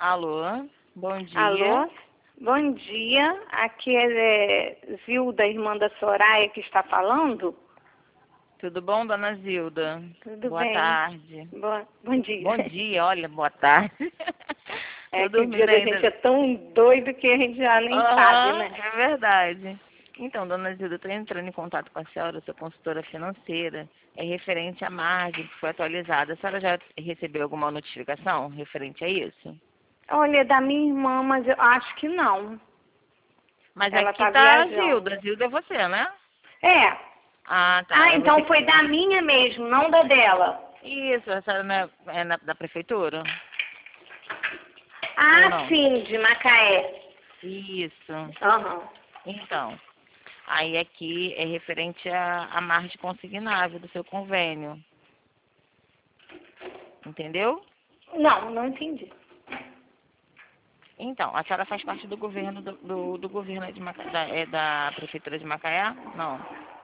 Alô, bom dia. Alô, bom dia. Aqui é Zilda, irmã da Soraya, que está falando. Tudo bom, dona Zilda? Tudo Boa bem. tarde. Bom dia. Bom dia, olha, boa tarde. É Tô que o dia dormindo da ainda. gente é tão doido que a gente já nem sabe, né? É verdade. Então, dona Zilda, eu estou entrando em contato com a senhora, eu sou consultora financeira, é referente à margem que foi atualizada. A senhora já recebeu alguma notificação referente a isso? Olha, é da minha irmã, mas eu acho que não. Mas Ela aqui está tá a viajando. Zilda. Zilda é você, né? É. Ah, tá. Ah, É então você. foi da minha mesmo, não da dela. Isso, a senhora não da prefeitura? Ou Ah, não? sim, de Macaé. Isso. Aham. Então, aí aqui é referente à margem consignável do seu convênio. Entendeu? Não, não entendi. Então, a senhora faz parte do governo do governo da prefeitura de Macaé? Não.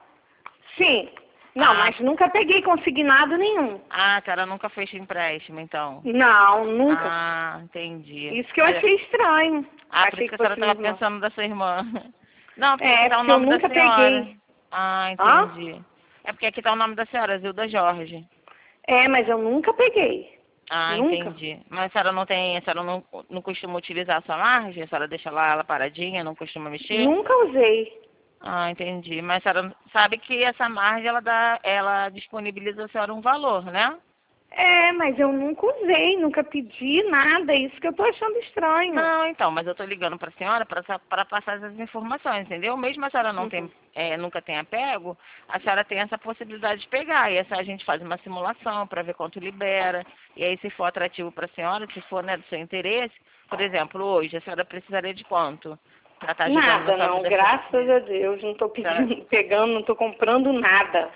Sim. Não, Ah, mas nunca peguei consignado nenhum. a senhora nunca fez empréstimo, então. Não, nunca. Ah, entendi. Isso que eu achei estranho. Por isso Achei que que a senhora fosse minha estava irmã. pensando da sua irmã. Não, porque aqui É, está o porque eu nome da nunca senhora. peguei. Ah, Hã? entendi. É porque aqui está o nome da senhora, Zilda Jorge. É, mas eu nunca peguei. Ah, Nunca. entendi. Mas a senhora não costuma utilizar a sua margem? A senhora deixa lá ela paradinha, não costuma mexer? Nunca usei. Ah, entendi. Mas a senhora sabe que essa margem, ela disponibiliza a senhora um valor, né? É, mas eu nunca usei, nunca pedi nada. Isso que eu tô achando estranho. Não, então, mas eu estou ligando para a senhora para passar essas informações, entendeu? Mesmo a senhora não Uhum. nunca tenha pego, a senhora tem essa possibilidade de pegar. E essa a gente faz uma simulação para ver quanto libera. E aí, se for atrativo para a senhora, se for, né, do seu interesse, por exemplo, hoje, a senhora precisaria de quanto? Para estar ajudando na Nada, sua não. vida Graças financeira? a Deus. Não tô Senhora- pedindo, pegando, não tô comprando nada.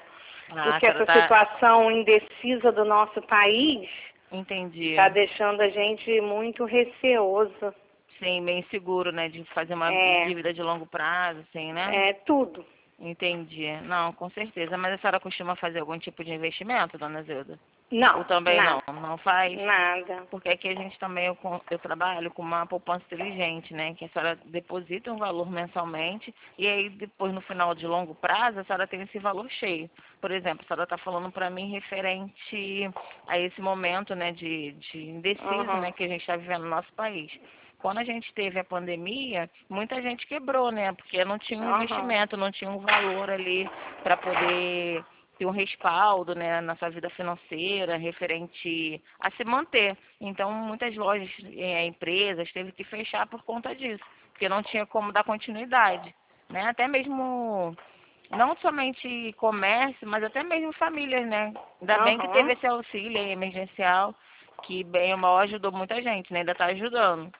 a Porque senhora essa está... situação indecisa do nosso país Entendi. tá deixando a gente muito receosa. Sim, bem seguro, né, de fazer uma É, dívida de longo prazo, assim, né? é tudo. Entendi. Não, com certeza. Mas a senhora costuma fazer algum tipo de investimento, dona Zilda? Ou Não, também não? nada, Não faz? nada. Porque aqui a gente também, eu trabalho com uma poupança inteligente, né? Que a senhora deposita um valor mensalmente e aí depois no final de longo prazo a senhora tem esse valor cheio. Por exemplo, a senhora está falando para mim referente a esse momento, né, de indeciso, Aham, né, que a gente está vivendo no nosso país. Quando a gente teve a pandemia, muita gente quebrou, né? Porque não tinha um aham, investimento, não tinha um valor ali para poder ter um respaldo, né, na sua vida financeira, referente a se manter. Então, muitas lojas, empresas, teve que fechar por conta disso, porque não tinha como dar continuidade, né? Até mesmo, não somente comércio, mas até mesmo famílias, né? Ainda bem que teve aham. esse auxílio emergencial, que bem ou mal ajudou muita gente, né? Ainda está ajudando.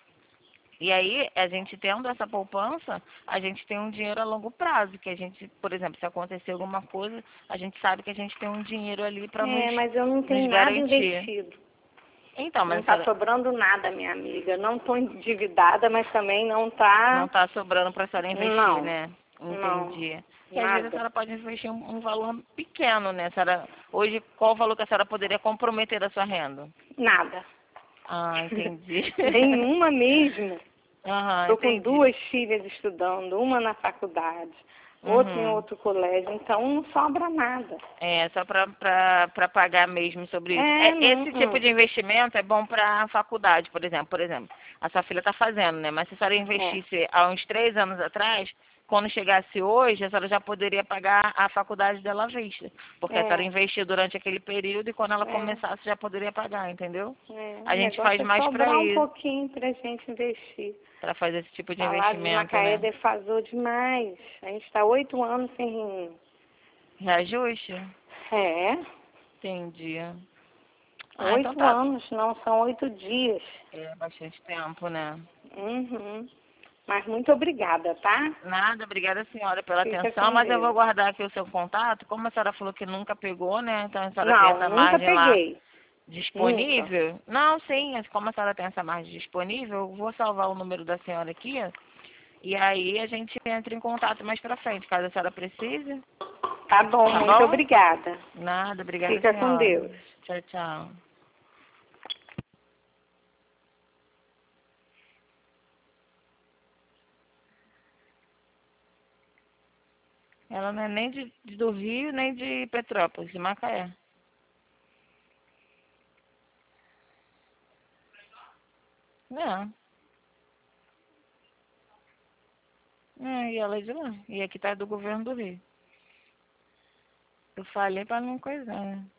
E aí, a gente tendo essa poupança, a gente tem um dinheiro a longo prazo, que a gente, por exemplo, se acontecer alguma coisa, a gente sabe que a gente tem um dinheiro ali para É, mas eu não nos tenho nada garantir. investido. Então, Não mas está sobrando nada, minha amiga. Não estou endividada, mas também não não está. está sobrando para a senhora investir, Não, né? não, Entendi. E às vezes a nada, senhora pode investir um valor pequeno, né? A senhora, hoje, qual o valor que a senhora poderia comprometer da sua renda? nada. Ah, entendi. Nenhuma mesmo. Aham, Estou com entendi. 2 filhas estudando, uma na faculdade, outra em Uhum. outro colégio, então não sobra nada. É, só para pagar mesmo sobre isso. É, não, Esse tipo de investimento é bom para a faculdade, por exemplo. Por exemplo, a sua filha está fazendo, né? Mas se a senhora é, investisse há uns 3 anos atrás, quando chegasse hoje, a senhora já poderia pagar a faculdade dela à vista. Porque a senhora é, investiu durante aquele período e quando ela é, começasse já poderia pagar, entendeu? o A gente faz negócio é mais para sobrar um isso, pouquinho para a gente investir. para fazer esse tipo de Salário de investimento, Macaé né? defasou demais. A gente está 8 anos sem reunião. Reajuste? É, Entendi. Ah, então oito tá. anos, não são 8 dias. É bastante tempo, né? Uhum. Mas muito obrigada, tá? Nada, obrigada senhora pela Fica atenção, com mas eu vou Deus. guardar aqui o seu contato. Como a senhora falou que nunca pegou, né? Então a senhora tem Não, essa nunca margem lá peguei. Nunca. disponível? Não, sim, como a senhora tem essa margem disponível, eu vou salvar o número da senhora aqui, e aí a gente entra em contato mais pra frente, caso a senhora precise. Tá bom, Tá muito bom? obrigada. Nada, obrigada Fica com senhora. Deus. Tchau, tchau. Ela não é nem do Rio, nem de Petrópolis, de Macaé. Não. É, e ela é de lá. E aqui tá do governo do Rio. Eu falei pra não coisar, né?